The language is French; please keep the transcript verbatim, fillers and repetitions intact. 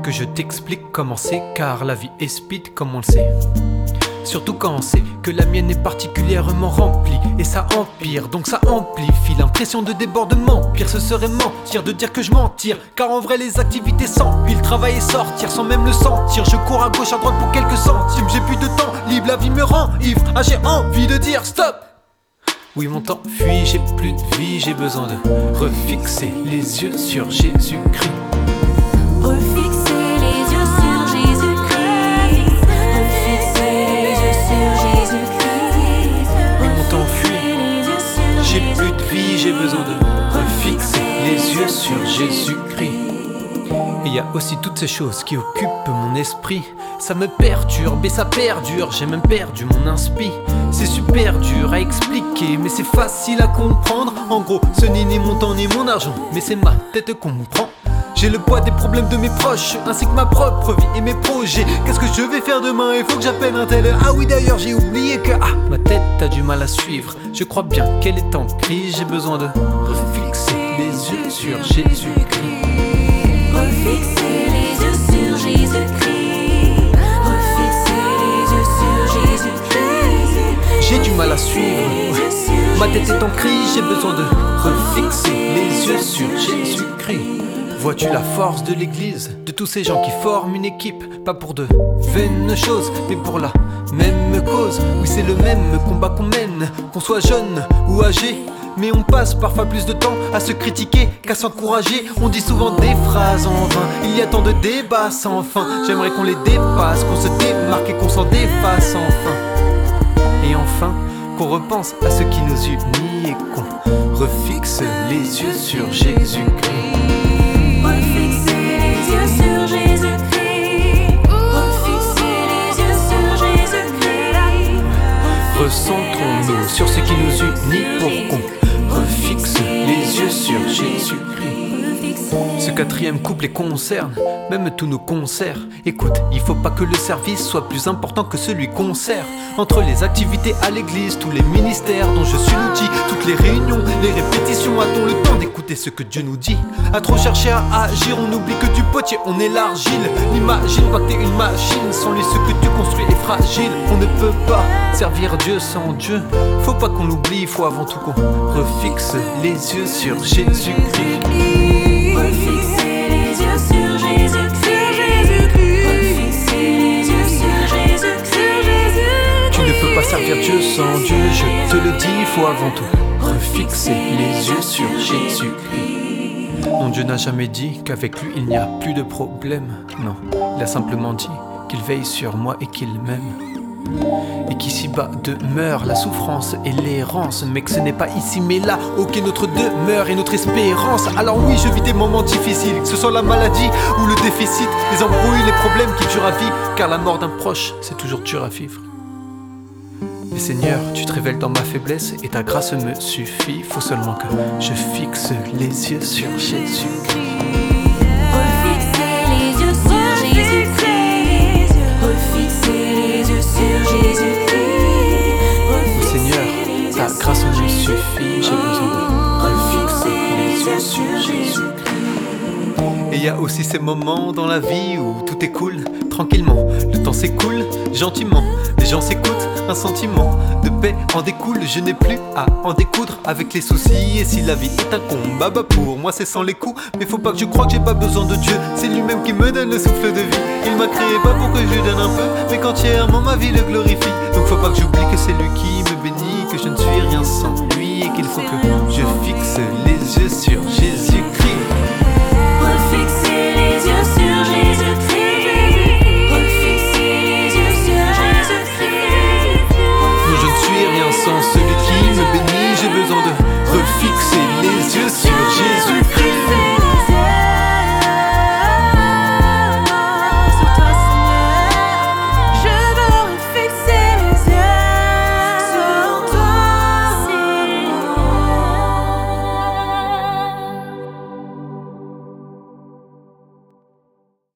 que je t'explique comment c'est, car la vie est speed comme on le sait. Surtout quand on sait que la mienne est particulièrement remplie. Et ça empire, donc ça amplifie l'impression de débordement. Pire ce serait mentir de dire que je m'en tire, car en vrai les activités s'empilent. Travailler, sortir sans même le sentir. Je cours à gauche, à droite pour quelques centimes. J'ai plus de temps libre, la vie me rend ivre. Ah, j'ai envie de dire stop. Oui, mon temps fuit, j'ai plus de vie. J'ai besoin de refixer les yeux sur Jésus-Christ. Refixer les yeux sur Jésus-Christ. Refixer les yeux sur Jésus-Christ. Oui, mon temps fuit, j'ai plus de vie. J'ai besoin de refixer les yeux sur Jésus-Christ. Et il y a aussi toutes ces choses qui occupent mon esprit. Ça me perturbe et ça perdure. J'ai même perdu mon inspi. C'est super dur à expliquer, mais c'est facile à comprendre. En gros, ce n'est ni mon temps ni mon argent, mais c'est ma tête qu'on me prend. J'ai le poids des problèmes de mes proches, ainsi que ma propre vie et mes projets. Qu'est-ce que je vais faire demain? Il faut que j'appelle un tel. Ah oui, d'ailleurs j'ai oublié que ah, ma tête a du mal à suivre. Je crois bien qu'elle est en crise. J'ai besoin de refixer les yeux sur Jésus-Christ. Refixer les yeux sur Jésus-Christ. Refixer les yeux sur Jésus-Christ. J'ai du mal à suivre. Ma tête est en crise. J'ai besoin de refixer les yeux sur Jésus-Christ. Vois-tu la force de l'église, de tous ces gens qui forment une équipe, pas pour de vaines choses, mais pour la même cause. Oui, c'est le même combat qu'on mène, qu'on soit jeune ou âgé. Mais on passe parfois plus de temps à se critiquer qu'à s'encourager. On dit souvent des phrases en vain, il y a tant de débats sans fin. J'aimerais qu'on les dépasse, qu'on se démarque et qu'on s'en défasse enfin. Et enfin, qu'on repense à ce qui nous unit et qu'on refixe les yeux sur Jésus-Christ. Refixer les yeux sur Jésus-Christ. Refixer les yeux sur Jésus-Christ. Recentrons-nous sur ce qui nous unit pour qu'on refixe les yeux sur Jésus-Christ. Ce quatrième couplet concerne même tous nos concerts. Écoute, il faut pas que le service soit plus important que celui qu'on sert. Entre les activités à l'église, tous les ministères dont je suis l'outil, toutes les réunions, les répétitions, a-t-on le temps d'écouter ce que Dieu nous dit? À trop chercher à agir, on oublie que du potier on est l'argile. N'imagine pas que t'es une machine, sans lui ce que tu construis est fragile. On ne peut pas servir Dieu sans Dieu. Faut pas qu'on l'oublie, faut avant tout qu'on refixe les yeux sur Jésus-Christ. Refixer les yeux sur Jésus-Christ. Refixer les yeux sur Jésus-Christ. Tu ne peux pas servir Dieu sans Dieu, je te le dis, il faut avant tout refixer les yeux sur Jésus-Christ. Non, Dieu n'a jamais dit qu'avec lui il n'y a plus de problème. Non, il a simplement dit qu'il veille sur moi et qu'il m'aime. Et qu'ici-bas demeure la souffrance et l'errance, mais que ce n'est pas ici mais là, ok, notre demeure et notre espérance. Alors oui, je vis des moments difficiles, que ce soit la maladie ou le déficit, les embrouilles, les problèmes qui durent à vie, car la mort d'un proche, c'est toujours dur à vivre. Mais Seigneur, tu te révèles dans ma faiblesse et ta grâce me suffit. Faut seulement que je fixe les yeux sur Jésus-Christ. Refixer les yeux sur Jésus-Christ. Refixer les yeux sur Jésus-Christ. Oui, Seigneur, ta grâce me suffit. J'ai besoin de refixer les yeux sur Jésus-Christ. Et il y a aussi ces moments dans la vie où tout est cool, tranquillement. Le temps s'écoule gentiment. Les gens s'écoutent, un sentiment de paix en découle. Je n'ai plus à en découdre avec les soucis. Et si la vie est un combat, bah pour moi c'est sans les coups. Mais faut pas que je croie que j'ai pas besoin de Dieu. C'est lui-même qui me donne le souffle de vie. Il m'a créé pas pour que je lui donne un peu, mais qu'entièrement ma vie le glorifie. Donc faut pas que j'oublie que c'est lui qui me bénit, que je ne suis rien sans lui et qu'il faut que je fixe les yeux sur Jésus-Christ. Refixer les yeux sur